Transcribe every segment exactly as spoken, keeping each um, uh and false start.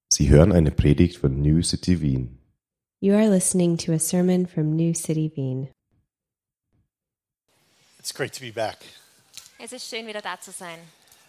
Sie hören eine Predigt von New City Wien. You are listening to a sermon from New City Wien. It's great to be back. Es ist schön, wieder da zu sein.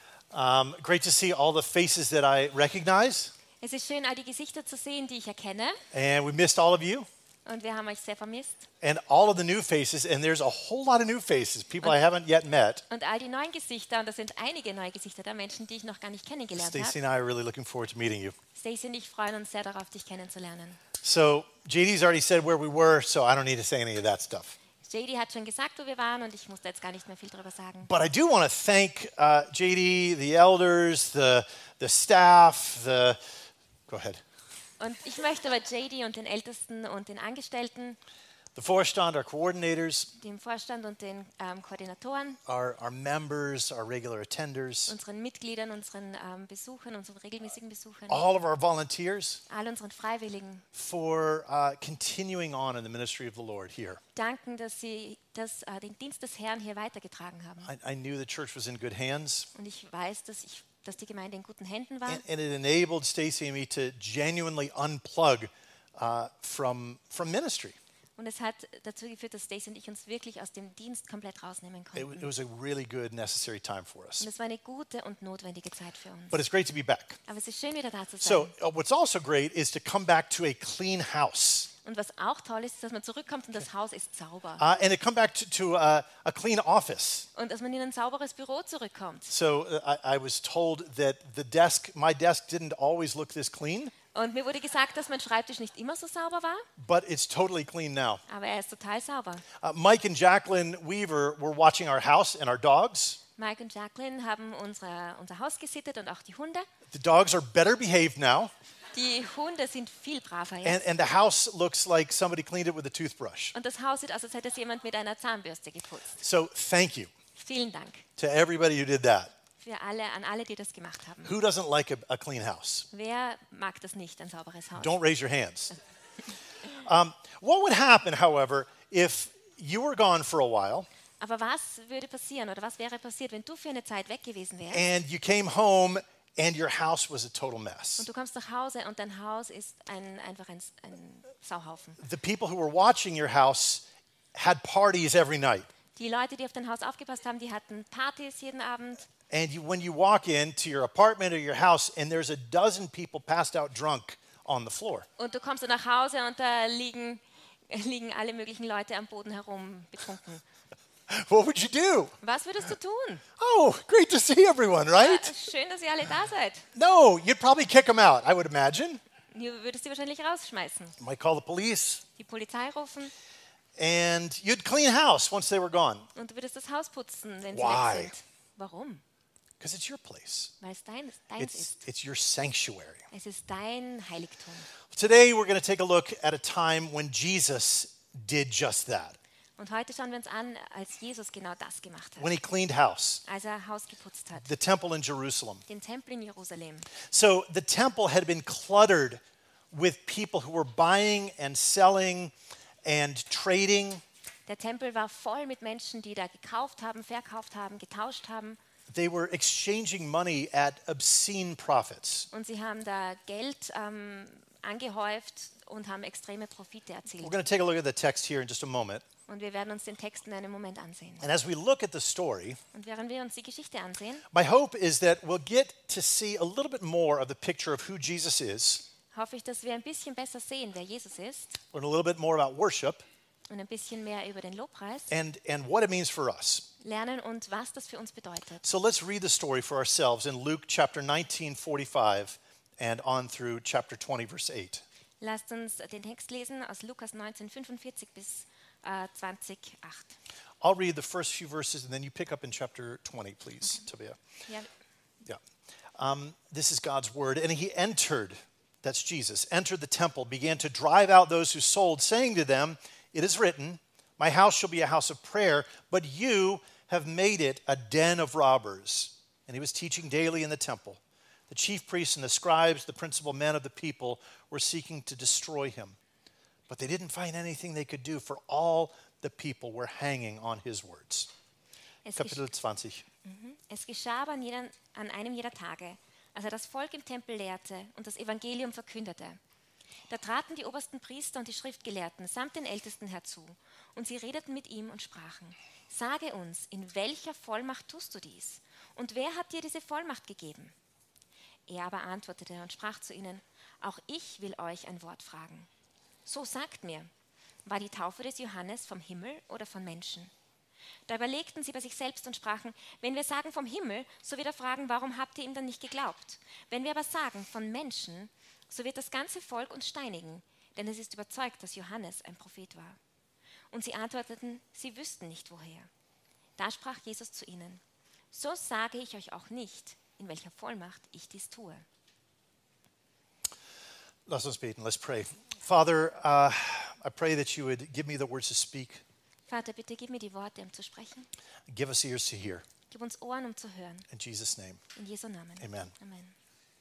Um, great to see all the faces that I recognize. Es ist schön, all die Gesichter zu sehen, die ich erkenne. And we missed all of you. Und wir haben euch sehr vermisst. And all of the new faces. And there's a whole lot of new faces, people I haven't yet met. Und all die neuen Gesichter, und das sind einige neue Gesichter der Menschen, die ich noch gar nicht kennengelernt Stacy habe. and I are really looking forward to meeting you. Stacey und ich freuen uns sehr darauf, dich kennenzulernen. So J D's already said where we were, so I don't need to say any of that stuff. J D hat schon gesagt, wo wir waren, und ich muss da jetzt gar nicht mehr viel drüber sagen. But I do want to thank uh, J D, the elders, the, the staff, the... Go ahead. Und ich möchte aber J D und den Ältesten und den Angestellten, The Vorstand, our coordinators, dem Vorstand und den ähm, Koordinatoren, our, our members, our regular attenders, unseren Mitgliedern, unseren ähm, Besuchern, unseren regelmäßigen Besuchern, all of our volunteers, all unseren Freiwilligen for uh, continuing on in the ministry of the Lord here. danken, dass sie das, äh, den Dienst des Herrn hier weitergetragen haben. I, I knew the church was in good hands, Und ich weiß, dass, ich, dass die Gemeinde in guten Händen war. and, and it enabled Stacy and me to genuinely unplug uh, from, from ministry. Und es hat dazu geführt, dass Stacey und ich uns wirklich aus dem Dienst komplett rausnehmen It, konnten. it was a really good, necessary time for us. Und es war eine gute und notwendige Zeit für uns. But it's great to be back. Aber es ist schön, wieder da zu sein. So, uh, what's also great is to come back to a clean house. Und was auch toll ist, ist, dass man zurückkommt und das Haus ist sauber. Uh, and to come back to, to uh, a clean office. Und dass man in ein sauberes Büro zurückkommt. So uh, I, I was told that the desk, my desk didn't always look this clean, Und mir wurde gesagt, dass mein Schreibtisch nicht immer so sauber war, but it's totally clean now. aber er ist total sauber. Uh, Mike and Jacqueline Weaver were watching our house and our dogs. Mike und Jacqueline haben unsere, unser Haus gesittet und auch die Hunde. The dogs are better behaved now, Die Hunde sind viel braver and, jetzt. and the house looks like somebody cleaned it with a toothbrush. Und das Haus sieht aus, als hätte es jemand mit einer Zahnbürste geputzt. So thank you Vielen Dank to everybody who did that. für alle, an alle, die das gemacht haben. Who doesn't like a, a clean house? Wer mag das nicht, ein sauberes Haus? Don't raise your hands. Um, what would happen, however, if you were gone for a while Aber was würde passieren oder was wäre passiert, wenn du für eine Zeit weg gewesen wärst and you came home and your house was a total mess? und du kommst nach Hause und dein Haus ist ein, einfach ein, ein Sauhaufen? The people who were watching your house had parties every night. Die Leute, die auf dein Haus aufgepasst haben, die hatten Partys jeden Abend. And you, when you walk into your apartment or your house and there's a dozen people passed out drunk on the floor, Und du kommst dann nach Hause und da liegen, liegen alle möglichen Leute am Boden herum betrunken. what would you do? Was würdest du tun? Oh, great to see everyone, right? Schön, dass ihr alle da seid. No, you'd probably kick them out, I would imagine. Du würdest sie wahrscheinlich rausschmeißen. You might call the police, Die Polizei rufen and you'd clean house once they were gone, und du würdest das Haus putzen, wenn sie Why? weg sind. Warum? because it's your place. Weil es dein, deins It's, ist. it's your sanctuary. Es ist dein Heiligtum. Today, we're going to take a look at a time when Jesus did just that, Und heute schauen wir uns an, als Jesus genau das gemacht hat. when he cleaned house, Als er Haus geputzt hat. the temple in Jerusalem. Den Tempel in Jerusalem. So the temple had been cluttered with people who were buying and selling and trading. Der Tempel war voll mit Menschen, die da gekauft haben, verkauft haben, getauscht haben. They were exchanging money at obscene profits. Und sie haben da Geld ähm, angehäuft und haben extreme Profite erzielt. We're going to take a look at the text here in just a moment. Und wir werden uns den Text in einem Moment ansehen. And as we look at the story, Und während wir uns die Geschichte ansehen, my hope is that we'll get to see a little bit more of the picture of who Jesus is, hoffe ich, dass wir ein bisschen besser sehen, wer Jesus ist learn a little bit more about worship, und ein bisschen mehr über den Lobpreis and, and what it means for us. lernen und was das für uns bedeutet. So let's read the story for ourselves in Luke chapter nineteen, forty-five, and on through chapter twenty, verse eight. Lasst uns den Text lesen aus Lukas neunzehn, fünfundvierzig bis äh, zwanzig, acht. I'll read the first few verses and then you pick up in chapter twenty, please, Tobiah. Ja, Yeah. Um, this is God's word. And he entered, that's Jesus, entered the temple, began to drive out those who sold, saying to them, "It is written, my house shall be a house of prayer, but you have made it a den of robbers." And he was teaching daily in the temple. The chief priests and the scribes, the principal men of the people, were seeking to destroy him. But they didn't find anything they could do, for all the people were hanging on his words. es, Kapitel gesch zwanzig. es geschah aber an, jeder, an einem jeder Tage, als er das Volk im Tempel lehrte und das Evangelium verkündete. Da traten die obersten Priester und die Schriftgelehrten samt den Ältesten herzu, und sie redeten mit ihm und sprachen: Sage uns, in welcher Vollmacht tust du dies? Und wer hat dir diese Vollmacht gegeben? Er aber antwortete und sprach zu ihnen: Auch ich will euch ein Wort fragen. So sagt mir, war die Taufe des Johannes vom Himmel oder von Menschen? Da überlegten sie bei sich selbst und sprachen: Wenn wir sagen vom Himmel, so wird er fragen, warum habt ihr ihm dann nicht geglaubt? Wenn wir aber sagen von Menschen, so wird das ganze Volk uns steinigen, denn es ist überzeugt, dass Johannes ein Prophet war. Und sie antworteten, sie wüssten nicht woher. Da sprach Jesus zu ihnen: So sage ich euch auch nicht, in welcher Vollmacht ich dies tue. Lass uns beten. Let's pray. Father, uh, I pray that you would give me the words to speak. Vater, bitte gib mir die Worte, um zu sprechen. Give us ears to hear. Gib uns Ohren, um zu hören. In Jesus' name, In Jesu Namen. amen. Amen.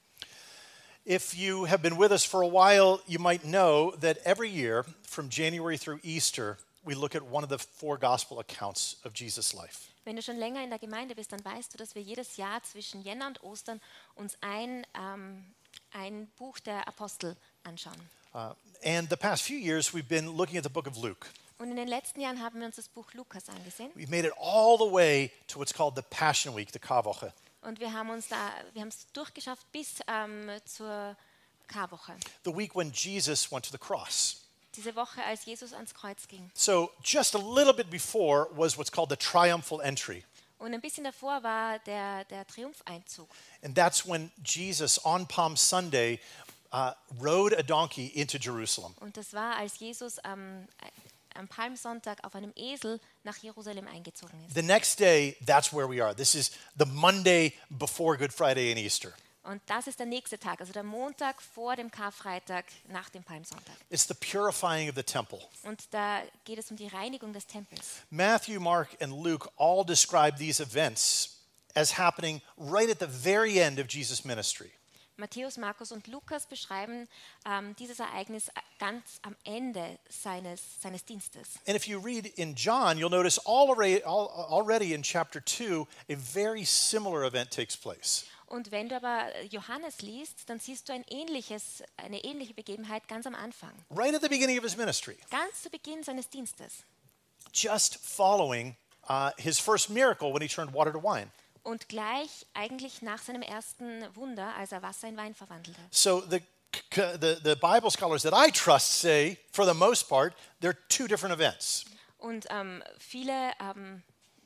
If you have been with us for a while, you might know that every year, from January through Easter, we look at one of the four gospel accounts of Jesus' life. Wenn du schon länger in der Gemeinde bist, dann weißt du, dass wir jedes Jahr zwischen Jänner und Ostern uns ein, ähm, ein Buch der Apostel anschauen. Uh, and the past few years, we've been looking at the book of Luke. Und in den letzten Jahren haben wir uns das Buch Lukas angesehen. We've made it all the way to what's called the Passion Week, the Karwoche. Und wir haben uns da, wir haben es durchgeschafft bis ähm, zur Karwoche. The week when Jesus went to the cross. Diese Woche, als Jesus ans Kreuz ging. So just a little bit before was what's called the triumphal entry. Und ein bisschen davor war der, der Triumpheinzug. And that's when Jesus on Palm Sunday uh, rode a donkey into Jerusalem. Und das war, als Jesus am, am Palmsonntag auf einem Esel nach Jerusalem eingezogen ist. The next day, that's where we are. This is the Monday before Good Friday and Easter. Und das ist der nächste Tag, also der Montag vor dem Karfreitag nach dem Palmsonntag. It's the purifying of the temple. Und da geht es um die Reinigung des Tempels. Matthew, Mark, and Luke all describe these events as happening right at the very end of Jesus' ministry. Matthäus, Markus und Lukas beschreiben ähm, dieses Ereignis ganz am Ende seines, seines Dienstes. And if you read in John, you'll notice already, already in chapter two, a very similar event takes place. Und wenn du aber Johannes liest, dann siehst du ein ähnliches, eine ähnliche Begebenheit ganz am Anfang. Right at the beginning of his ministry, Ganz zu Beginn seines Dienstes. just following uh, his first miracle when he turned water to wine. Und gleich eigentlich nach seinem ersten Wunder, als er Wasser in Wein verwandelte. So the, the, the Bible scholars that I trust say, for the most part, they're two different events. Und ähm, viele, ähm,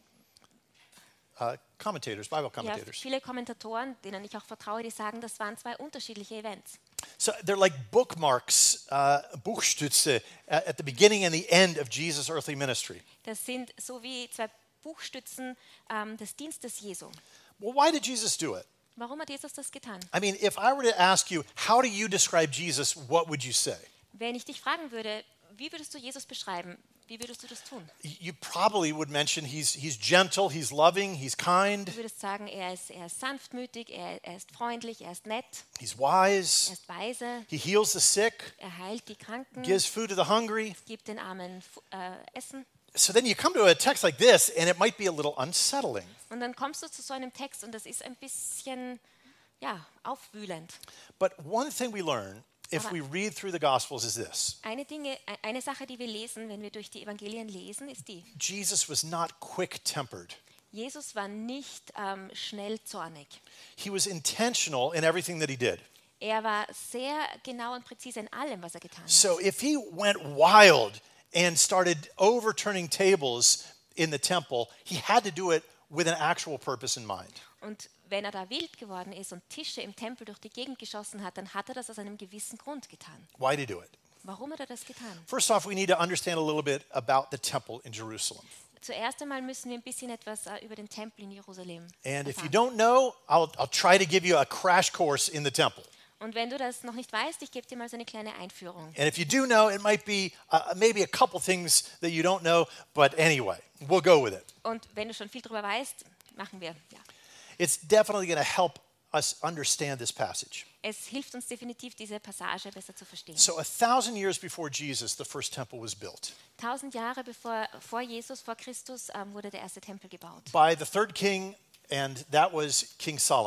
Uh, commentators, Bible ja, commentators. viele Kommentatoren, denen ich auch vertraue, die sagen, das waren zwei unterschiedliche Events. So they're like bookmarks, uh, Buchstütze, at, at the beginning and the end of Jesus' earthly ministry. Das sind so wie zwei Buchstützen ähm, des Dienstes Jesu. Well, why did Jesus do it? Warum hat Jesus das getan? I mean, if I were to ask you, how do you describe Jesus, what would you say? Wenn ich dich fragen würde, wie würdest du Jesus beschreiben? Wie würdest du das tun? You probably would mention he's, he's gentle, he's loving, he's kind, Du würdest sagen, er ist, er ist sanftmütig, er, er ist freundlich, er ist nett, he's er wise, ist weise, he heals the sick, er heilt die Kranken, gives food to the hungry. gibt den Armen Fu- äh, Essen. So then you come to a text like this, and it might be a little unsettling. Und dann kommst du zu so einem Text und das ist ein bisschen, ja, aufwühlend. But one thing we learn if Aber- we read through the Gospels is this. Eine, Dinge, eine Sache, die wir lesen, wenn wir durch die Evangelien lesen, ist die: Jesus was not quick-tempered. Jesus war nicht ähm, schnell zornig. He was intentional in everything that he did. Er war sehr genau und präzise in allem, was er getan hat. So if he went wild and started overturning tables in the temple, he had to do it with an actual purpose in mind. Und wenn er da wild geworden ist und Tische im Tempel durch die Gegend geschossen hat, dann hat er das aus einem gewissen Grund getan. Why did he do it? Warum hat er das getan? First off, we need to understand a little bit about the temple in Jerusalem. Zuerst einmal müssen wir ein bisschen etwas äh, über den Tempel in Jerusalem And if you erfahren. don't know, I'll, I'll try to give you a crash course in the temple. Und wenn du das noch nicht weißt, ich gebe dir mal so eine kleine Einführung. And if you do know, it might be uh, maybe a couple things that you don't know, but anyway, we'll go with it. Und wenn du schon viel darüber weißt, machen wir. Ja. It's definitely going to help us understand this passage. Es hilft uns definitiv, diese Passage besser zu verstehen. So a thousand years before Jesus, the first temple was built. Tausend Jahre bevor vor Jesus, vor Christus, ähm, wurde der erste Tempel gebaut. By the third king, and that was King Solomon.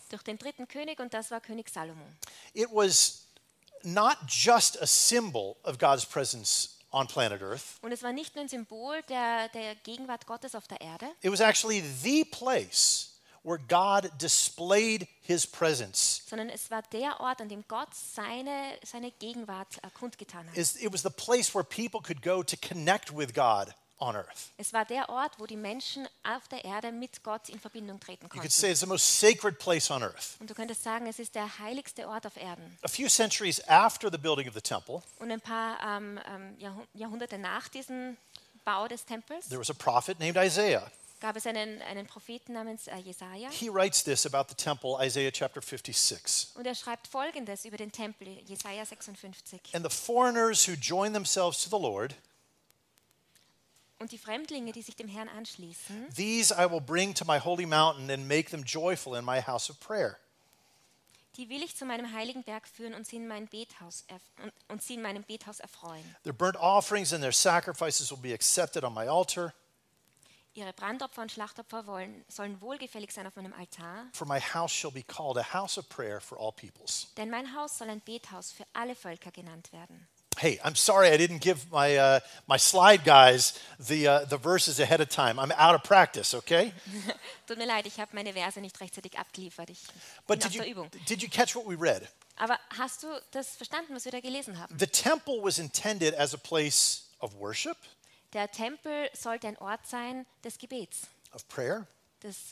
durch den dritten König, und das war König Salomo. It was not just a symbol of God's presence on planet Earth. Und es war nicht nur ein Symbol der, der Gegenwart Gottes auf der Erde, It was actually the place where God displayed his presence. sondern es war der Ort, an dem Gott seine, seine Gegenwart äh, kundgetan hat. Is- It was the place where people could go to connect with God on earth. Es war der Ort, wo die Menschen auf der Erde mit Gott in Verbindung treten You could konnten. say it's the most sacred place on earth. Und du könntest sagen, es ist der heiligste Ort auf Erden. A few centuries after the building of the temple, Und ein paar ähm, ähm, Jahrhund- Jahrhunderte nach diesem Bau des Tempels there was a prophet named Isaiah. gab es einen, einen Propheten namens äh, Jesaja. He writes this about the temple, Isaiah chapter fifty-six. Und er schreibt Folgendes über den Tempel, Jesaja sechsundfünfzig. And the foreigners who join themselves to the Lord, Und die Fremdlinge, die sich dem Herrn anschließen, these I will bring to my holy mountain and make them joyful in my house of prayer. die will ich zu meinem heiligen Berg führen und sie in mein Bethaus erf- und, und sie in meinem Bethaus erfreuen. Their burnt offerings and their sacrifices will be accepted on my altar, Ihre Brandopfer und Schlachtopfer wollen, sollen wohlgefällig sein auf meinem Altar, for my house shall be called a house of prayer for all peoples. denn mein Haus soll ein Bethaus für alle Völker genannt werden. Hey, I'm sorry I didn't give my, uh, my slide guys the, uh, the verses ahead of time. I'm out of practice, okay? Tut mir leid, ich habe meine Verse nicht rechtzeitig abgeliefert. Ich But bin auf did der you, Übung. did you catch what we read? Aber hast du das verstanden, was wir da gelesen haben? The temple was intended as a place of worship, Der Tempel sollte ein Ort sein des Gebets, of prayer, des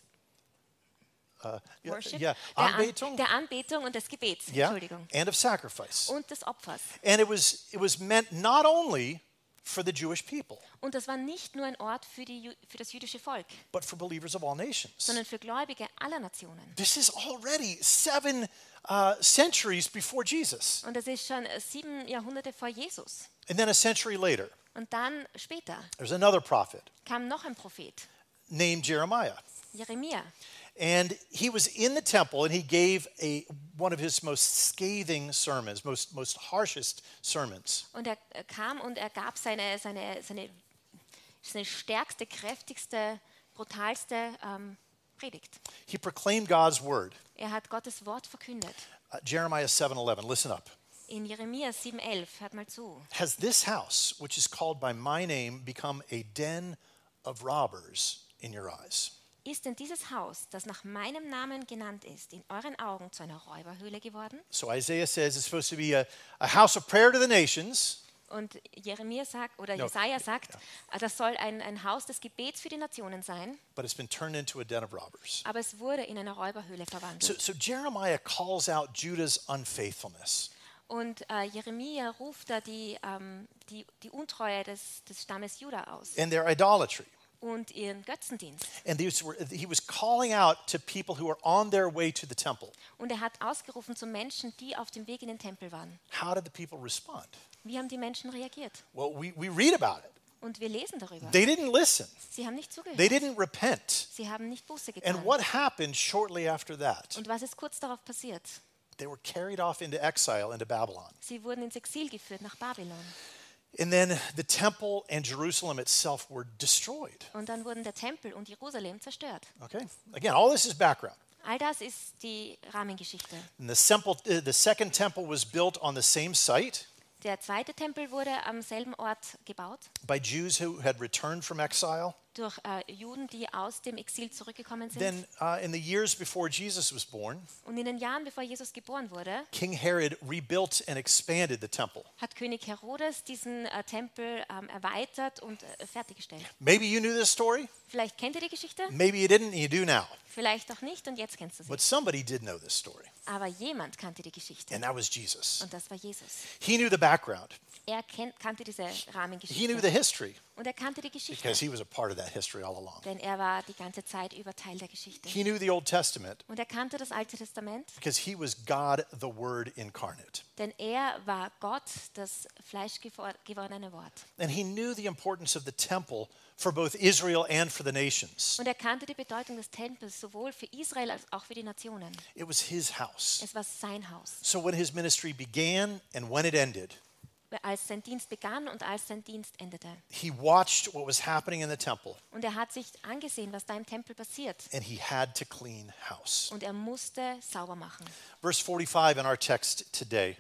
uh, yeah, Worship, yeah, der, An Anbetung, der Anbetung und des Gebets, yeah, Entschuldigung, and of sacrifice. und des Opfers. And it was, it was meant not only for the Jewish people, Und das war nicht nur ein Ort für, die, Ju- für das jüdische Volk, but for believers of all nations. sondern für Gläubige aller Nationen. This is already seven uh, centuries before Jesus. Und das ist schon äh, sieben Jahrhunderte vor Jesus. And then a century later, Und dann später there's another prophet kam noch ein Prophet, named Jeremiah. Jeremia. And he was in the temple and he gave a, one of his most scathing sermons, most, most harshest sermons. Und er äh, kam und er gab seine, seine, seine, seine stärkste, kräftigste, brutalste ähm, Predigt. He proclaimed God's word. Er hat Gottes Wort verkündet. Uh, Jeremiah seven eleven, listen up. In Jeremia sieben elf, hört mal zu. Has this house, which is called by my name, become a den of robbers in your eyes? Ist denn dieses Haus, das nach meinem Namen genannt ist, in euren Augen zu einer Räuberhöhle geworden? So Isaiah says it's supposed to be a, a house of prayer to the nations, Und Jeremia sagt, oder No. Jesaja sagt, äh, das soll ein, ein Haus des Gebets für die Nationen sein, but it's been turned into a den of robbers. aber es wurde in eine Räuberhöhle So, verwandelt. so Jeremiah calls out Judah's unfaithfulness. Und äh, Jeremia ruft da die, ähm, die, die Untreue des, des Stammes Juda aus And their idolatry. und ihren Götzendienst. And these were, he was calling out to people who were on their way to the temple. Und er hat ausgerufen zu Menschen, die auf dem Weg in den Tempel waren. How did the people respond? Wie haben die Menschen reagiert? Well, we, we read about it. Und wir lesen darüber. They didn't listen. Sie haben nicht They zugehört. didn't repent. Sie haben nicht Buße And getan. what happened shortly after that? Und was ist kurz darauf passiert? They were carried off into exile into Babylon. Sie wurden ins Exil geführt nach Babylon. And then the temple and Jerusalem itself were destroyed. Und dann wurden der Tempel und Jerusalem zerstört. Okay? Again, all this is background. All das ist die Rahmengeschichte. And the, simple, uh, the second temple was built on the same site Der zweite Tempel wurde am selben Ort gebaut by Jews who had returned from exile. durch äh, Juden, die aus dem Exil zurückgekommen sind. Then, uh, in the years before Jesus was born, Und in den Jahren, bevor Jesus geboren wurde, King Herod rebuilt and expanded the temple. hat König Herodes diesen äh, Tempel ähm, erweitert und äh, fertiggestellt. Maybe you knew this story, Vielleicht kennt ihr die Geschichte, maybe you didn't, and you do now. vielleicht auch nicht und jetzt kennst du sie. But somebody did know this story, Aber jemand kannte die Geschichte and that was Jesus. und das war Jesus. He knew the background, Er kennt, kannte diese he knew the Rahmengeschichte history, und er kannte die Geschichte, because he was a part of that history all along. denn er war die ganze Zeit über Teil der Geschichte. He knew the Old Testament Und er kannte das Alte Testament, because he was God, the Word incarnate. denn er war Gott, das fleischgewordene Wort. And he knew the importance of the temple for both Israel and for the nations. Und er kannte die Bedeutung des Tempels sowohl für Israel als auch für die Nationen. It was his house. Es war sein Haus. So when his ministry began and when it ended, als sein Dienst begann und als sein Dienst endete. He watched what was happening in the temple, Und er hat sich angesehen, was da im Tempel passiert. and he had to clean house. Und er musste sauber machen. Verse forty-five in our text today.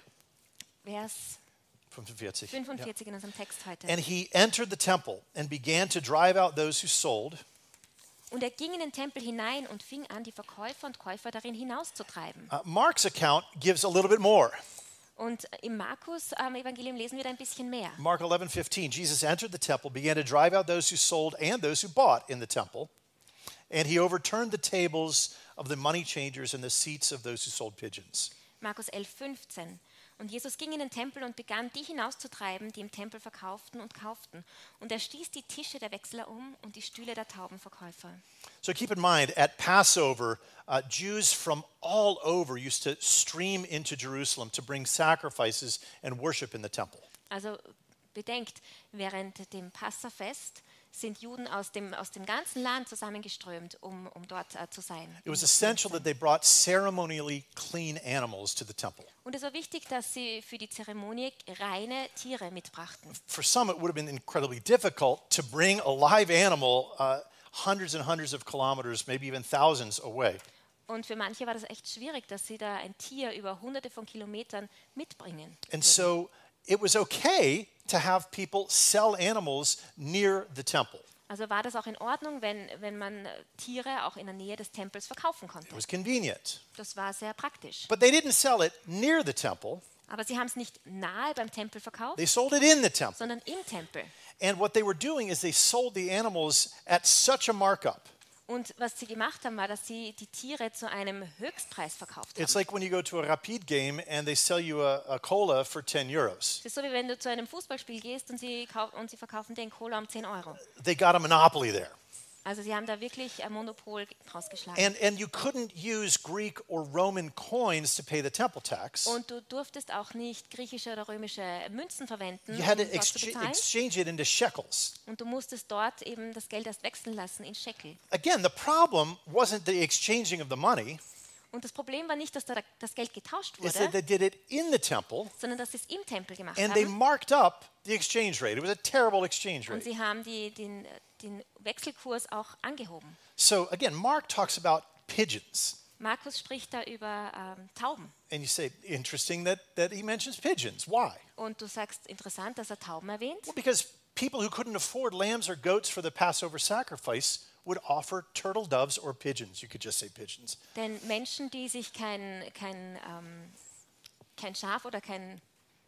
Vers fünfundvierzig. fünfundvierzig in unserem Text heute. And he entered the temple and began to drive out those who sold. Und er ging in den Tempel hinein und fing an, die Verkäufer und Käufer darin hinauszutreiben. Uh, Mark's account gives a little bit more. Und im Markus-Evangelium lesen wir da ein bisschen mehr. Mark eleven fifteen, Jesus entered the temple, began to drive out those who sold and those who bought in the temple. And he overturned the tables of the money changers and the seats of those who sold pigeons. Markus elf fünfzehn. Und Jesus ging in den Tempel und begann, die hinauszutreiben, die im Tempel verkauften und kauften. Und er stieß die Tische der Wechsler um und die Stühle der Taubenverkäufer. So keep in mind, at Passover, uh, Jews from all over used to stream into Jerusalem to bring sacrifices and worship in the temple. Also bedenkt, während dem Passafest sind Juden aus dem, aus dem ganzen Land zusammengeströmt, um, um dort äh, zu sein. It was essential that they brought ceremonially clean animals to the temple. Und es war wichtig, dass sie für die Zeremonie reine Tiere mitbrachten. For some, it would have been incredibly difficult to bring a live animal uh, hundreds and hundreds of kilometers, maybe even thousands away. Und für manche war das echt schwierig, dass sie da ein Tier über hunderte von Kilometern mitbringen. And so it was okay to have people sell animals near the temple. Also war das auch in Ordnung, wenn, wenn man äh, Tiere auch in der Nähe des Tempels verkaufen konnte. It was convenient. Das war sehr praktisch. But they didn't sell it near the temple. Aber sie haben es nicht nahe beim Tempel verkauft, They sold it in the temple. sondern im Tempel. And what they were doing is they sold the animals at such a markup. Und was sie gemacht haben, war, dass sie die Tiere zu einem Höchstpreis verkauft It's haben. like when you go to a Rapid game and they sell you a, a cola for ten euros. Es ist so, wie wenn du zu einem Fußballspiel gehst und sie, kau- und sie verkaufen dir einen Cola um zehn Euro. They got a monopoly there. Also sie haben da wirklich ein Monopol rausgeschlagen. And, and you couldn't use Greek or Roman coins to pay the temple tax. Und du durftest auch nicht griechische oder römische Münzen verwenden, You um had to dort zu excha- bezahlen. exchange it into shekels. Und du musstest dort eben das Geld erst wechseln lassen in Shekel. Again, the problem wasn't the exchanging of the money, Und das Problem war nicht, dass da das Geld getauscht it's that wurde, they did it in the temple sondern dass sie es im Tempel gemacht and they haben. marked up the exchange rate. It was a terrible exchange Und rate. sie haben die, den, den Wechselkurs auch angehoben. So again, Mark talks about pigeons. Markus spricht da über ähm, Tauben. And you say, interesting that, that he mentions pigeons. Why? Und du sagst, interessant, dass er Tauben erwähnt. Well, because people who couldn't afford lambs or goats for the Passover sacrifice would offer turtle doves or pigeons. You could just say pigeons. Denn Menschen, die sich kein, kein, ähm, kein Schaf oder kein,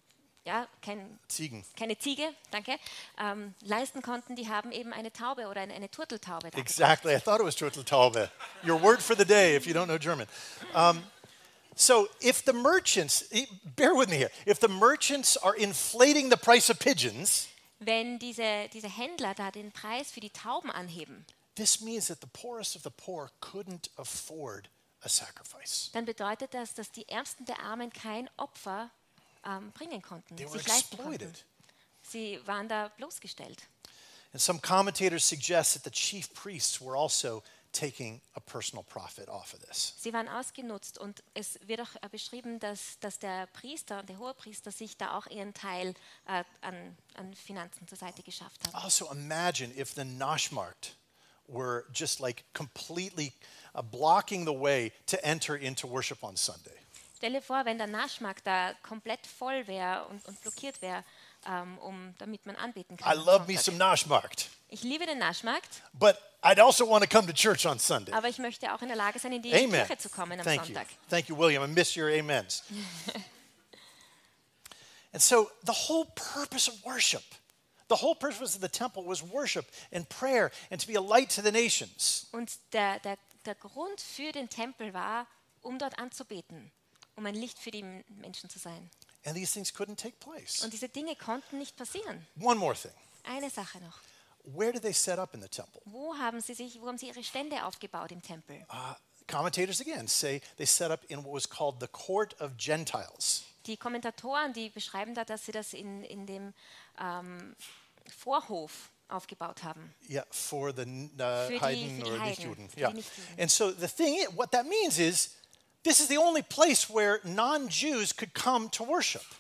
ja, kein, Ziegen. keine Ziege, danke, ähm, leisten konnten, die haben eben eine Taube oder eine, eine Turteltaube da. Exactly. I thought it was turteltaube. Your word for the day if you don't know German. Um, so if the merchants, eh, bear with me here, if the merchants are inflating the price of pigeons, Wenn diese, diese Händler da den Preis für die Tauben anheben, this means that the poorest of the poor couldn't afford a sacrifice. dann bedeutet das, dass die Ärmsten der Armen kein Opfer ähm, bringen konnten, They were sich leisten konnten. exploited. Sie waren da bloßgestellt. And some commentators suggest that the chief priests were also taking a personal profit off of this. Sie waren ausgenutzt und es wird auch äh, beschrieben, dass, dass der Priester, der Hohepriester, sich da auch ihren Teil äh, an, an Finanzen zur Seite geschafft hat. Also imagine if the Nashmarkt were just like completely uh, blocking the way to enter into worship on Sunday. Stell dir vor, wenn der Naschmarkt da komplett voll wäre und, und blockiert wäre, ähm, um, damit man anbeten kann. I am love me Sonntag. some Nashmarkt, Ich liebe den Naschmarkt, but I'd also want to come to church on Sunday. aber ich möchte auch in der Lage sein, in die Amen. Kirche zu kommen am Thank you. Sonntag. Thank you, William. I miss your amens. And so the whole purpose of worship, the whole purpose of the temple was worship and prayer and to be a light to the nations. Und der, der, der Grund für den Tempel war, um dort anzubeten, um ein Licht für die Menschen zu sein. And these things couldn't take place. Und diese Dinge konnten nicht passieren. One more thing. Eine Sache noch. Where did they set up in the temple? Wo haben sie sich, wo haben sie ihre Stände aufgebaut im Tempel? Uh, commentators again say they set up in what was called the court of Gentiles. Die Kommentatoren, die beschreiben da, dass sie das in, in dem ähm, Vorhof aufgebaut haben. Yeah, for the uh, Für die- Heiden für die or Heiden, Nichtjuden. für die Yeah. Nichtjuden. And so the thing is, what that means is this is the only place where non-Jews could come to worship.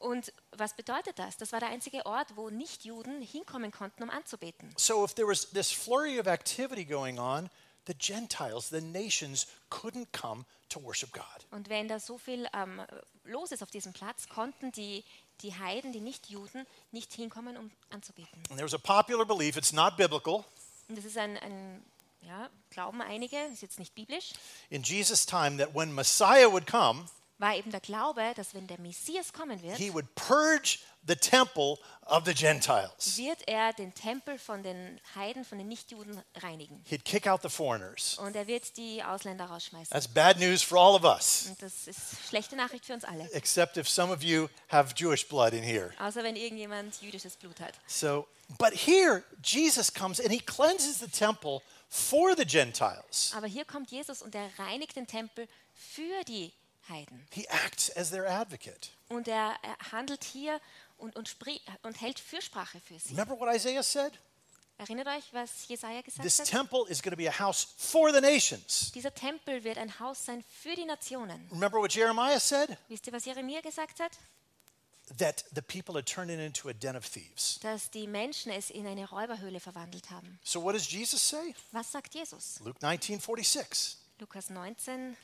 Und was bedeutet das? Das war der einzige Ort, wo Nichtjuden hinkommen konnten, um anzubeten. So if there was this flurry of activity going on, the Gentiles, the nations, couldn't come to worship God. Und wenn da so viel ähm, los ist auf diesem Platz, konnten die, die Heiden, die Nichtjuden, nicht hinkommen, um anzubeten. And there was a popular belief, it's not biblical. Und das ist ein, ein ja, glauben einige, ist jetzt nicht biblisch, In Jesus' time, that when Messiah would come, war eben der Glaube, dass wenn der Messias kommen wird, he would purge the temple of the Gentiles. wird er den Tempel von den Heiden, von den Nichtjuden reinigen. He'd kick out the foreigners. Und er wird die Ausländer rausschmeißen. That's bad news for all of us, Und das ist schlechte Nachricht für uns alle. except if some of you have Jewish blood in here. Außer wenn irgendjemand jüdisches Blut hat. So, but here, Jesus comes and he cleanses the temple for the Gentiles. Aber hier kommt Jesus und er reinigt den Tempel für die Heiden. He acts as their advocate. Und er, er handelt hier und, und, spri- und hält Fürsprache für sie. Remember what Isaiah said? Erinnert euch, was Jesaja gesagt This hat? temple is going to be a house for the nations. Dieser Tempel wird ein Haus sein für die Nationen. Remember what Jeremiah said? Wisst ihr, was Jeremia gesagt hat? That the people had turned it into a den of thieves. Dass die Menschen es in eine Räuberhöhle verwandelt haben. So what does Jesus say? Was sagt Jesus? Luke nineteen forty-six, Lukas neunzehn,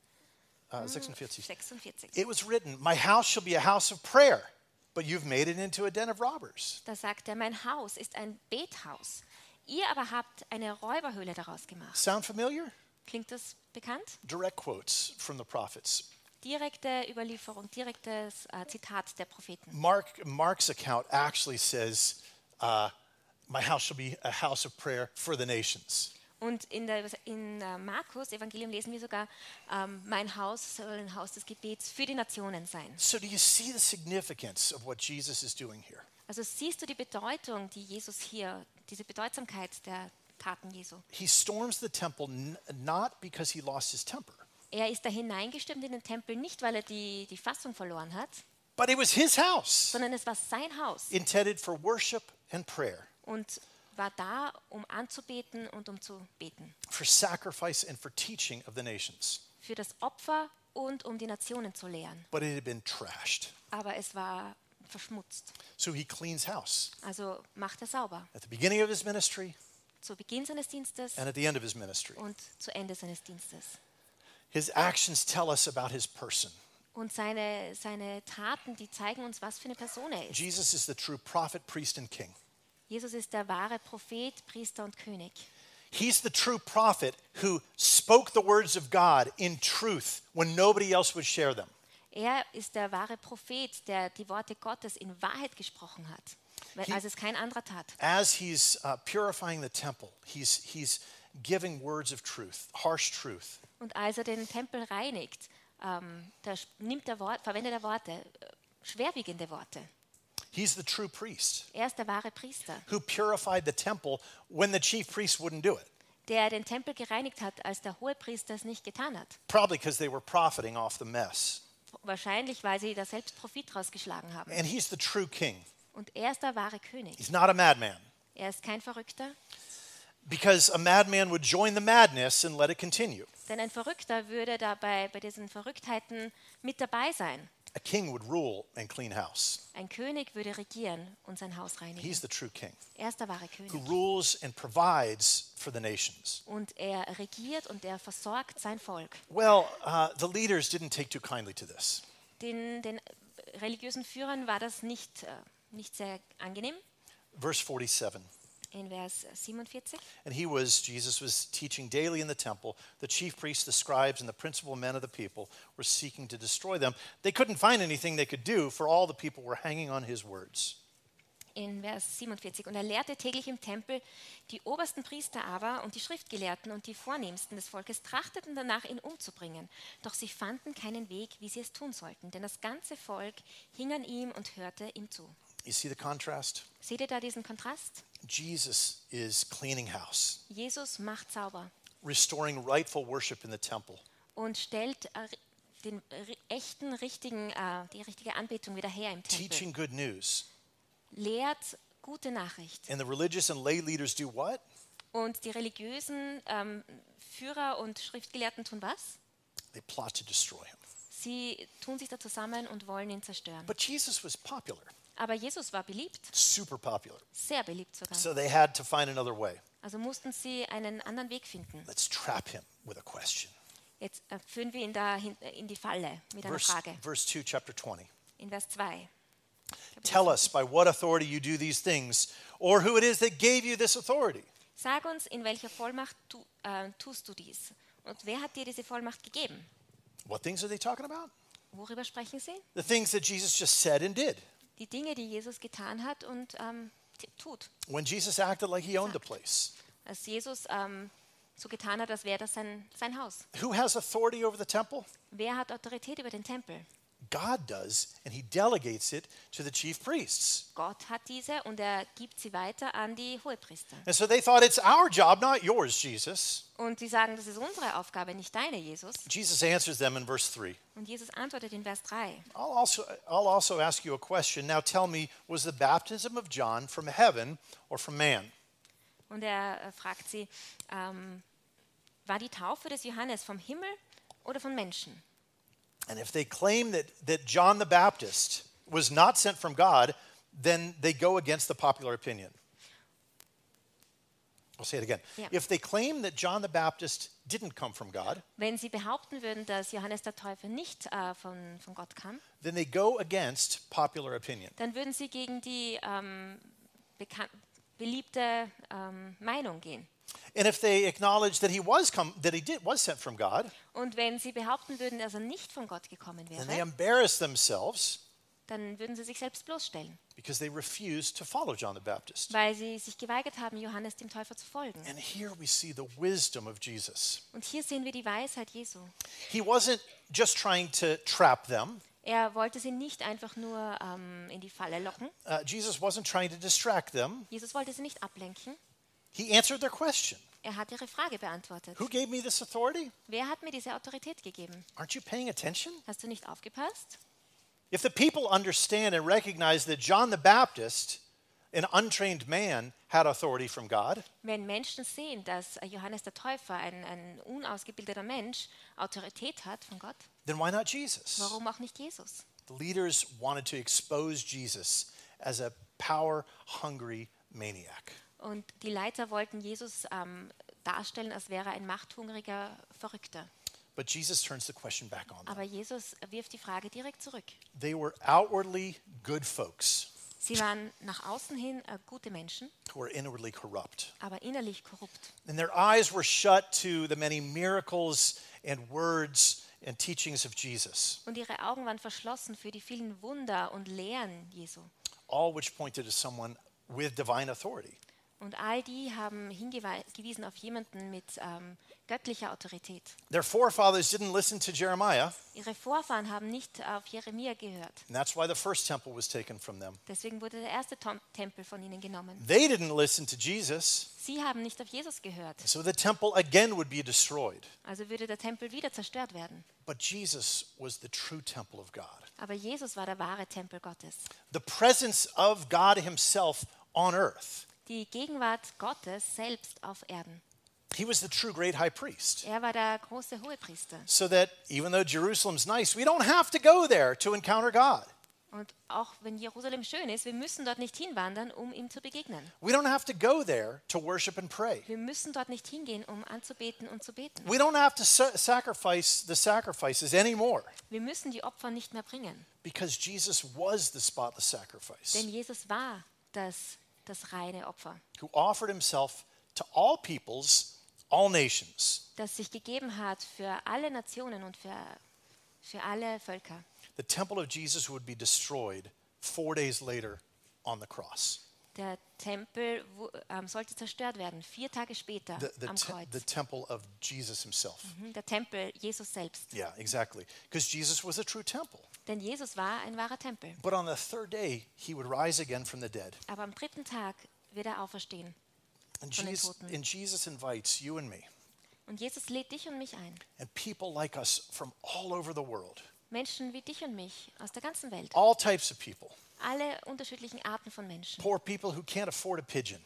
uh, sixty-six. sechsundvierzig. It was written, my house shall be a house of prayer, but you've made it into a den of robbers. Da sagt er, mein Haus ist ein Bethaus. Ihr aber habt eine Räuberhöhle daraus gemacht. Sound familiar? Klingt das bekannt? Direct quotes from the prophets. Direkte Überlieferung, direktes äh, Zitat der Propheten. Mark, Mark's account actually says, uh, my house shall be a house of prayer for the nations. Und in, der, in äh, Markus Evangelium lesen wir sogar, ähm, mein Haus soll ein Haus des Gebets für die Nationen sein. So do you see the significance of what Jesus is doing here? Also siehst du die Bedeutung, die Jesus hier, diese Bedeutsamkeit der Taten Jesu. He storms the temple n- not because he lost his temper, Er ist da hineingestürmt in den Tempel, nicht weil er die, die Fassung verloren hat, but it was his house, sondern es war sein Haus intended for worship and prayer, und war da, um anzubeten und um zu beten. for sacrifice and for teaching of the nations. Für das Opfer und um die Nationen zu lehren. But it had been trashed. Aber es war verschmutzt. So he cleans house Also macht er sauber. at the beginning of his ministry Zu Beginn seines Dienstes and at the end of his ministry. und zu Ende seines Dienstes. His actions tell us about his person. Und seine, seine Taten, die zeigen uns, was für eine Person er ist. Jesus is the true prophet, priest, and king. Jesus ist der wahre Prophet, Priester und König. He's the true prophet who spoke the words of God in truth when nobody else would share them. Er ist der wahre Prophet, der die Worte Gottes in Wahrheit gesprochen hat, weil- He- als es kein anderer tat. As he's uh, purifying the temple, he's, he's giving words of truth, harsh truth. Und als er den Tempel reinigt, ähm, da sch- nimmt er Wort, verwendet er Worte, äh, schwerwiegende Worte. He's the true priest Er ist der wahre Priester, who purified the temple when the chief priest wouldn't do it, der den Tempel gereinigt hat, als der Hohepriester es nicht getan hat. probably because they were profiting off the mess. Wahrscheinlich, weil sie da selbst Profit rausgeschlagen haben. And he's the true king. Und er ist der wahre König. He's not a madman, Er ist kein Verrückter, because a madman would join the madness and let it continue. denn ein Verrückter würde dabei bei diesen Verrücktheiten mit dabei sein. A king would rule and clean house. Ein König würde regieren und sein Haus reinigen. He's the true king Er ist der wahre who König. rules and provides for the nations. Und er regiert und er versorgt sein Volk. Well, uh, the leaders didn't take too kindly to this. Den, den religiösen Führern war das nicht, äh, nicht sehr angenehm. Verse forty-seven. In Vers siebenundvierzig. And he was, Jesus was teaching daily in the temple. The chief priests, the scribes, and the principal men of the people were seeking to destroy them. They couldn't find anything they could do, for all the people were hanging on his words. In Vers siebenundvierzig. Und er lehrte täglich im Tempel. Die obersten Priester aber und die Schriftgelehrten und die Vornehmsten des Volkes trachteten danach, ihn umzubringen. Doch sie fanden keinen Weg, wie sie es tun sollten. Denn das ganze Volk hing an ihm und hörte ihm zu. You see the contrast? Seht ihr da diesen Kontrast? Jesus is cleaning house, Jesus macht sauber restoring rightful worship in the temple. und stellt äh, den ri- echten, richtigen, äh, die richtige Anbetung wieder her im Tempel. Teaching good news. Lehrt gute Nachricht. And the religious and lay leaders do what? Und die religiösen ähm, Führer und Schriftgelehrten tun was? They plot to destroy him. Sie tun sich da zusammen und wollen ihn zerstören. But Jesus was popular, Aber Jesus war beliebt, super popular. sehr beliebt sogar. So they had to find another way. Also mussten sie einen anderen Weg finden. Let's trap him with a question. Jetzt äh, führen wir ihn da hin, äh, in die Falle mit einer Verse, Frage. verse two, chapter twenty. In Vers zwei. Tell us by what authority you do these things, or who it is that gave you this authority. Sag uns, in welcher Vollmacht tu, äh, tust du dies? Und wer hat dir diese Vollmacht gegeben? What things are they talking about? Worüber sprechen sie? The things that Jesus just said and did. Die Dinge, die Jesus getan hat und ähm, t- tut. When Jesus acted like he owned the place. Als Jesus ähm, so getan hat, als wäre das sein, sein Haus. Who has authority over the temple? Wer hat Autorität über den Tempel? God does, and he delegates it to the chief priests. Gott hat diese und er gibt sie weiter an die Hohepriester. And so they thought it's our job, not yours, Jesus. Und sie sagen, das ist unsere Aufgabe, nicht deine, Jesus. Jesus answers them in verse three. Und Jesus antwortet in Vers drei. I'll also, I'll also ask you a question. Now tell me, was the baptism of John from heaven or from man? Und er äh, fragt sie, ähm, war die Taufe des Johannes vom Himmel oder von Menschen? And if they claim that, that John the Baptist was not sent from God, then they go against the popular opinion. I'll say it again. Yeah. If they claim that John the Baptist didn't come from God, Wenn sie behaupten würden, dass Johannes der Täufer nicht äh, von, von Gott kam, then they go against popular opinion. dann würden sie gegen die ähm, bekan- beliebte ähm, Meinung gehen. And if they acknowledge that he was come, that he did was sent from God, Und wenn sie behaupten würden, dass er nicht von Gott gekommen then they wäre, embarrass themselves dann würden sie sich selbst bloßstellen, because they refuse to follow John the Baptist. weil sie sich geweigert haben, Johannes dem Täufer zu folgen. And here we see the wisdom of Jesus. Und hier sehen wir die Weisheit Jesu. He wasn't just trying to trap them. Er wollte sie nicht einfach nur ähm, in die Falle locken. Uh, Jesus wasn't trying to distract them. Jesus wollte sie nicht ablenken. He answered their question. Er hat ihre Frage beantwortet. Who gave me this authority? Wer hat mir diese Autorität gegeben? Aren't you paying attention? Hast du nicht aufgepasst? If the people understand and recognize that John the Baptist, an untrained man, had authority from God, Wenn Menschen sehen, dass Johannes der Täufer, ein, ein unausgebildeter Mensch, Autorität hat von Gott, then why not Jesus? warum auch nicht Jesus? The leaders wanted to expose Jesus as a power-hungry maniac. Und die Leiter wollten Jesus ähm, darstellen, als wäre er ein machthungriger Verrückter. But Jesus turns the question back on them. Aber Jesus wirft die Frage direkt zurück. They were outwardly good folks Sie waren nach außen hin äh, gute Menschen, who were inwardly corrupt. aber innerlich korrupt. And their eyes were shut to the many miracles and words and teachings of Jesus, Und ihre Augen waren verschlossen für die vielen Wunder und Lehren Jesu. all which pointed to someone with divine authority. Und all die haben hingewiesen auf jemanden mit ähm, göttlicher Autorität. Their forefathers didn't listen to Jeremiah, Ihre Vorfahren haben nicht auf Jeremia gehört. and that's why the first temple was taken from them. Deswegen wurde der erste Tom Tempel von ihnen genommen. They didn't listen to Jesus, Sie haben nicht auf Jesus gehört. so the temple again would be destroyed. Also würde der Tempel wieder zerstört werden. But Jesus was the true temple of God. Aber Jesus war der wahre Tempel Gottes. The presence of God himself on earth. Die Gegenwart Gottes selbst auf Erden. He was the true great high priest. Er war der große Hohepriester. So that even though Jerusalem's nice, we don't have to go there to encounter God. Und auch wenn Jerusalem schön ist, wir müssen dort nicht hinwandern, um ihm zu begegnen. We don't have to go there to worship and pray. Wir müssen dort nicht hingehen, um anzubeten und zu beten. We don't have to sa- sacrifice the sacrifices anymore Wir müssen die Opfer nicht mehr bringen, because Jesus was the spotless sacrifice denn Jesus war das, das reine Opfer, who offered himself to all peoples, all nations. das sich gegeben hat für alle Nationen und für, für alle Völker. The temple of Jesus would be destroyed four days later on the cross. Der Tempel wo, ähm, sollte zerstört werden, vier Tage später The, the, am te- Kreuz. the temple of Jesus himself. Mhm, Der Tempel Jesus selbst. Yeah, exactly. Because Jesus was a true temple. Denn Jesus war ein wahrer Tempel. But on the third day, he would rise again from the dead. Aber am dritten Tag wird er auferstehen. And Von den Jesus, Toten. and Jesus invites you and me Und Jesus lädt dich und mich ein. and people like us from all over the world, Menschen wie dich und mich aus der ganzen Welt. all types of people, Alle unterschiedlichen Arten von Menschen. poor people who can't afford a pigeon,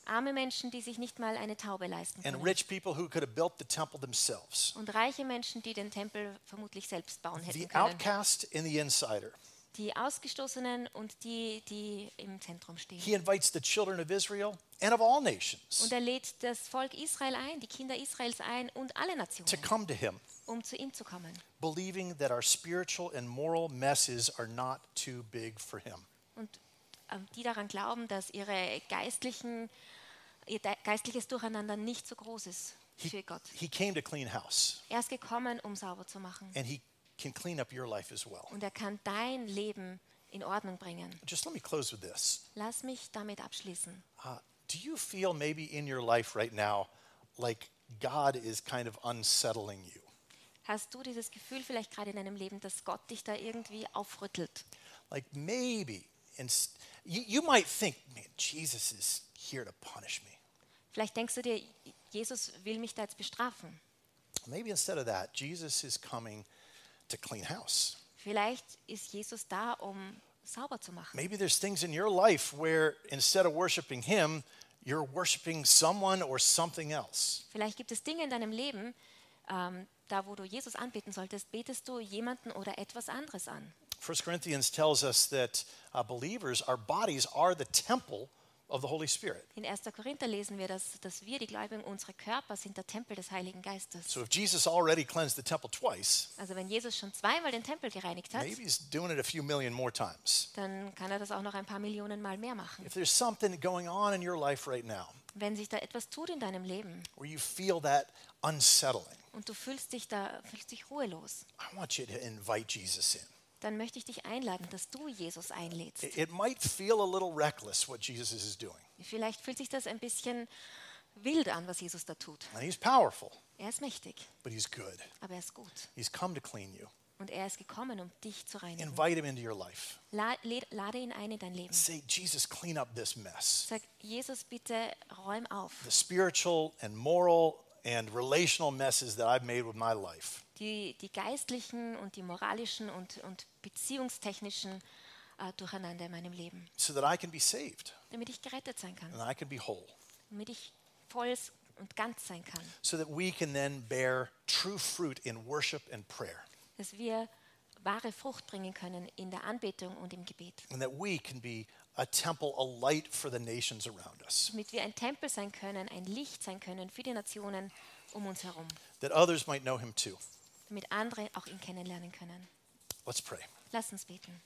Arme Menschen, die sich nicht mal eine Taube leisten and können. rich people who could have built the temple themselves. Und reiche Menschen, die den Tempel vermutlich selbst bauen hätten The können. outcast and the insider. Die Ausgestoßenen und die, die im Zentrum stehen. He invites the children of Israel and of all nations Und er lädt das Volk Israel ein, die Kinder Israels ein und alle to Nationen, come to him, um zu ihm zu kommen. believing that our spiritual and moral messes are not too big for him. Und ähm, die daran glauben, dass ihre geistlichen, ihr de- geistliches Durcheinander nicht so groß ist für He, Gott. he came to clean house, Er ist gekommen, um sauber zu machen. and he can clean up your life as well. Und er kann dein Leben in Ordnung bringen. Just let me close with this. Lass mich damit abschließen. Uh, do you feel maybe in your life right now like God is kind of unsettling you? Hast du dieses Gefühl vielleicht gerade in deinem Leben, dass Gott dich da irgendwie aufrüttelt? Like maybe, ins- you, you might think, man, Jesus is here to punish me. Vielleicht denkst du dir, Jesus will mich da jetzt bestrafen. Maybe instead of that, Jesus is coming to clean house. Vielleicht ist Jesus da, um sauber zu machen. Maybe there's things in your life where instead of worshiping him, you're worshiping someone or something else. Vielleicht gibt es Dinge in deinem Leben, ähm, da wo du Jesus anbeten solltest, betest du jemanden oder etwas anderes an. First Corinthians tells us that uh, believers, our bodies are the temple of the Holy Spirit. In erster Korinther lesen wir, dass, dass wir, die Gläubigen, unsere Körper sind der Tempel des Heiligen Geistes. So if Jesus already cleansed the temple twice, Also wenn Jesus schon zweimal den Tempel gereinigt hat, maybe he's doing it a few million more times. dann kann er das auch noch ein paar Millionen Mal mehr machen. If there's something going on in your life right now Wenn sich da etwas tut in deinem Leben where you feel that unsettling, und du fühlst dich da fühlst dich ruhelos, I want you to invite Jesus in. dann möchte ich dich einladen, dass du Jesus einlädst. It, it might feel a little reckless what Jesus is doing, Vielleicht fühlt sich das ein bisschen wild an, was Jesus da tut. and he's powerful, Er ist mächtig, but he's good. aber er ist gut. He's come to clean you. Und er ist gekommen, um dich zu reinigen. Invite him into your life. La lad- lade ihn ein in dein Leben. Say, Jesus, clean up this mess. Sag, Jesus, bitte räum auf. The spiritual and moral and relational messes that I've made with my life. Die, die geistlichen und die moralischen und, und beziehungstechnischen äh, Durcheinander in meinem Leben. So that I can be saved Damit ich gerettet sein kann. and I can be whole. Damit ich voll und ganz sein kann. So that we can then bear true fruit in worship and prayer. Dass wir wahre Frucht bringen können in der Anbetung und im Gebet. And that we can be a temple, a light for the nations around us. Damit wir ein Tempel sein können, ein Licht sein können für die Nationen um uns herum. That others might know him too. Damit andere auch ihn kennenlernen können. Let's pray. Lass uns beten.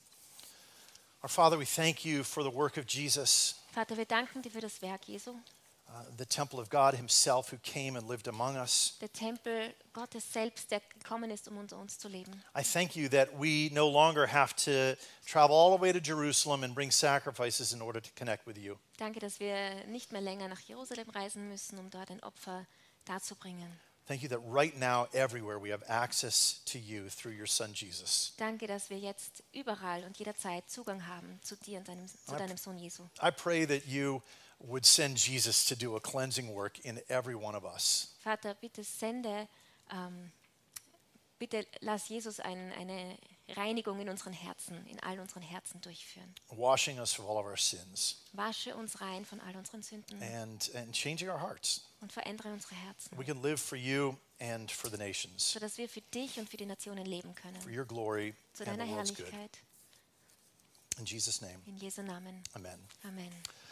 Our Father, we thank you for the work of Jesus, Vater, wir danken dir für das Werk Jesu. uh, the temple of God himself who came and lived among us. Der Tempel Gottes selbst, der gekommen ist, um unter uns zu leben. I thank you that we no longer have to travel all the way to Jerusalem and bring sacrifices in order to connect with you. Danke, dass wir nicht mehr länger nach Jerusalem reisen müssen, um dort ein Opfer darzubringen. Thank you that right now, everywhere, we have access to you through your Son Jesus. Danke, dass wir jetzt überall und jederzeit Zugang haben zu dir und deinem, zu deinem Sohn Jesu. I pray that you would send Jesus to do a cleansing work in every one of us. Vater, bitte sende, ähm, bitte lass Jesus ein, eine Reinigung in unseren Herzen, in all unseren Herzen durchführen. Washing us of all of our sins Wasche uns rein von all unseren Sünden and, and changing our hearts. und verändere unsere Herzen, We can live for you and for the nations, sodass wir für dich und für die Nationen leben for können. your glory Zu and deiner the world's good. Herrlichkeit. In Jesus' name, In Jesu Namen. amen. Amen.